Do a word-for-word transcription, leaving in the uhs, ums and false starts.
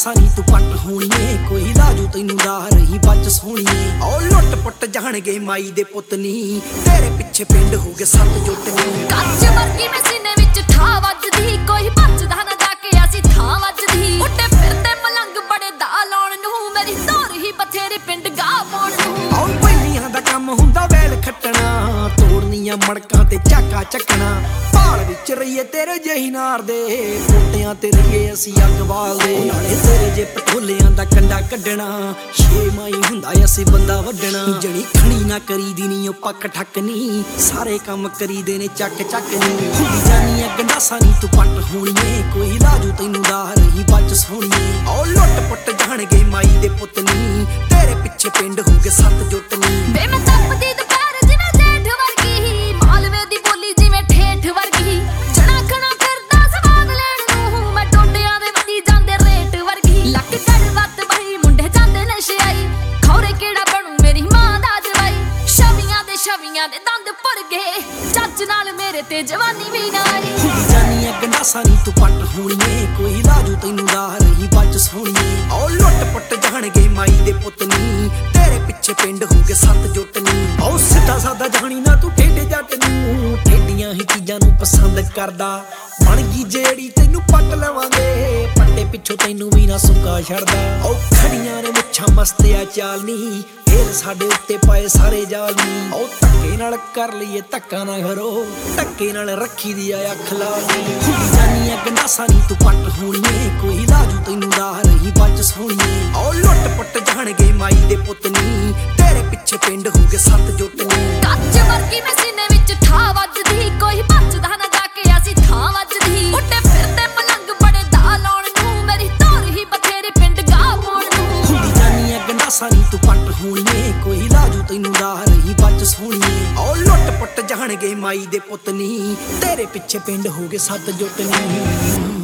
ਗੰਡਾਸਾ ਨੀ ਤੂੰ ਪੱਟ ਹੋਣੀਏ, ਕੋਈ ਲਾਜੂ ਤੈਨੂੰ ਰਾਹ ਰਹੀ ਬੱਚ ਸੋਹਣੀਏ। ਓ ਲੁੱਟ ਪੁੱਟ ਜਾਣਗੇ ਮਾਈ ਦੇ ਪੁੱਤ ਨੀ, ਤੇਰੇ ਪਿੱਛੇ ਪਿੰਡ ਹੋ ਗਏ ਸੱਤ ਜੁੱਟ ਨੀ। ਕੱਚ ਵਰਗੀ ਮੈਂ ਸੀਨੇ ਵਿੱਚ ਠਾ ਵੱਜਦੀ, ਕੋਈ ਬਚਦਾ ਨਾ ਜਾ ਕੇ ਅਸੀਂ ਥਾਂ ਵੱਜਦੀ। ਉੱਡੇ ਫਿਰਦੇ ਮਲੰਗ ਬੜੇ ਦਾ ਲਾਉਣ ਨੂੰ, ਮੇਰੀ ਦੌਰ ਹੀ ਬਥੇਰੇ ਪਿੰਡ ਗਾ ਪਾਉਣ ਨੂੰ। ਓ ਪਹਿਲੀਆਂ ਦਾ ਕੰਮ ਹੁੰਦਾ ਵੈਲ ਖੱਟਣਾ, ਤੋੜਨੀਆਂ ਮੜਕਾਂ ਤੇ ਝਾਕਾ ਚੱਕਣਾ। ਭਾਲ ਵਿੱਚ ਰਹੀਏ ਤੇਰੇ ਜਹੀ ਨਾਰ ਦੇ, ਪੋਟਿਆਂ ਤੇ ਰਹੀਏ ਅਸੀਂ ਅੱਗ ਬਾਲਦੇ। ਨਾਲੇ ਤੇਰੇ ਜੇ ਪਟੋਲਿਆਂ ਦਾ ਕੰਡਾ ਕੱਢਣਾ, ਛੇ ਮਾਈ ਹੁੰਦਾ ਅਸੀਂ ਬੰਦਾ ਵੱਢਣਾ। ਜਣੀ ਖਣੀ ਨਾ ਕਰੀ ਦੀ ਨੀ ਉਹ ਪੱਕ ਠੱਕ ਨੀ, ਸਾਰੇ ਕੰਮ ਕਰੀਦੇ ਨੇ ਚੱਕ ਚੱਕ ਨੀ। ਹੁੰਦੀ ਜਾਨੀ ਆ ਗੰਡਾਸਾ ਨੀ ਤੂੰ ਪੱਟ ਹੋਣੀਏ, ਕੋਈ ਲਾਜੂ ਤੈਨੂੰ ਰਾਹ ਰਹੀ ਬੱਚ ਸੋਹਣੀਏ। ਓ ਲੁੱਟ ਪੁੱਟ ਜਾਣਗੇ ਮਾਈ ਦੇ ਪੁੱਤ ਨੀ, ਤੇਰੇ ਪਿੱਛੇ ਪਿੰਡ ਹੋ ਗਏ ਸੱਤ ਜੁੱਟ ਨੀ। ਵੇ ਮੈਂ ਤਪਦੀ ਦੁਪਹਿਰ ਜਿਵੇਂ ਜੇਠ ਵਰਗੀ, ਮਾਲਵੇ ਦੀ ਬੋਲੀ ਜਿਵੇਂ ਠੇਠ ਵਰਗੀ। ਜਣਾ ਖਣਾ ਫਿਰਦਾ ਸਵਾਦ ਲੈਣ ਨੂੰ, ਮੈਂ ਟੋਡਿਆਂ ਦੇ ਵਧੀ ਜਾਂਦੇ ਰੇਟ ਵਰਗੀ। ਲੱਕ ਚੜ ਵੱਤ ਬਹੀ ਮੁੰਡੇ ਜਾਂਦੇ ਨਸ਼ਿਆਈ, ਖੌਰੇ ਕਿਹੜਾ ਬਣੂ ਮੇਰੀ ਮਾਂ ਦਾ ਜਵਾਈ। ਛਵੀਆਂ ਦੇ ਛਵੀਆਂ ਦੇ ਦੰਦ ਭੁਰ ਗਏ, ਚੱਜ ਨਾਲ ਮੇਰੇ ਤੇ ਜਵਾਨੀ ਵੀ ਨਾ ਆਈ। ਹੁੰਦੀ ਜਾਨੀ ਆ ਗੰਡਾਸਾ ਨੀ ਤੂੰ ਪੱਟ ਹੋਣੀਏ, ਕੋਈ ਲਾਜੂ ਤੈਨੂੰ ਰਾਹ ਰਹੀ ਬੱਚ ਸੋਹਣੀਏ। ਓ ਲੁੱਟ ਪੁੱਟ ਜਾਣਗੇ ਮਾਈ ਦੇ ਪੁੱਤ ਨੀ, ਤੇਰੇ ਪਿੱਛੇ ਪਿੰਡ ਹੋ ਗਏ ਸੱਤ ਜੁੱਟ ਨੀ। ਓ ਸਿੱਧਾ ਸਾਦਾ ਜਾਣੀ ਨਾ ਤੂੰ ਠੇਡੇ ਜੱਟ ਨੂੰ, ਠੇਡੀਆਂ ਹੀ ਚੀਜ਼ਾਂ ਨੂੰ ਪਸੰਦ ਕਰਦਾ। ਬਣ ਗਈ ਜਿਹੜੀ ਤੈਨੂੰ ਪੱਟ ਲਵਾਂਗੇ, ਪੱਟੇ ਪਿੱਛੋਂ ਤੈਨੂੰ ਵੀ ਨਾ ਸੁੱਕਾ ਛੱਡਦਾ। ਓ ਖੜੀਆਂ ਨੇ ਮੁੱਛਾਂ ਮਸਤਿਆ ਚਾਲ ਨੀ, ਫੇਰ ਸਾਡੇ ਉੱਤੇ ਪਾਏ ਸਾਰੇ ਜਾਲ ਨੀ। ਓ ਧੱਕੇ ਨਾਲ ਕਰ ਲਈਏ ਧੱਕਾ ਨਾ ਕਰੋ, ਧੱਕੇ ਨਾਲ ਰੱਖੀ ਦੀ ਆ ਅੱਖ ਲਾਲ ਨੀ। ਹੁੰਦੀ ਜਾਨੀ ਆ ਗੰਡਾਸਾ ਨੀ ਤੂੰ ਪੱਟ ਹੋਣੀਏ, ਕੋਈ ਲਾਜੂ ਤੈਨੂੰ ਰਾਹ ਰਹੀ ਬੱਚ ਸੋਹਣੀਏ। ਓ ਲੁੱਟ ਪੁੱਟ ਜਾਣਗੇ ਮਾਈ ਦੇ ਪੁੱਤ ਨੀ, ਤੇਰੇ ਪਿੱਛੇ ਪਿੰਡ ਹੋ ਗਏ ਸੱਤ ਜੁੱਟ ਨੀ। ਕੱਚ ਵਰਗੀ ਮੈਂ ਸੀਨੇ ਵਿੱਚ ਠਾ ਵੱਜਦੀ, ਕੋਈ ਬਚਦਾ ਨਾ ਜਾ ਕੇ ਅਸੀਂ ਥਾਂ ਵੱਜਦੀ। ਉੱਡੇ ਫਿਰਦੇ ਮਲੰਗ ਬੜੇ ਦਾ ਲਾਉਣ ਨੂੰ, ਮੇਰੀ ਦੌਰ ਹੀ ਬਥੇਰੇ ਪਿੰਡ ਗਾ ਪਾਉਣ ਨੂੰ। ਹੁੰਦੀ ਜਾਨੀ ਆ ਗੰਡਾਸਾ ਨੀ ਤੂੰ ਪੱਟ ਹੋਣੀਏ, ਕੋਈ ਲਾਜੂ ਤੈਨੂੰ ਰਾਹ ਰਹੀ ਬੱਚ ਸੋਹਣੀਏ। ਓ ਲੁੱਟ ਪੁੱਟ ਜਾਣਗੇ ਮਾਈ ਦੇ ਪੁੱਤ ਨੀ, ਤੇਰੇ ਪਿੱਛੇ ਪਿੰਡ ਹੋ ਗਏ ਸੱਤ ਜੁੱਟ ਨੀ।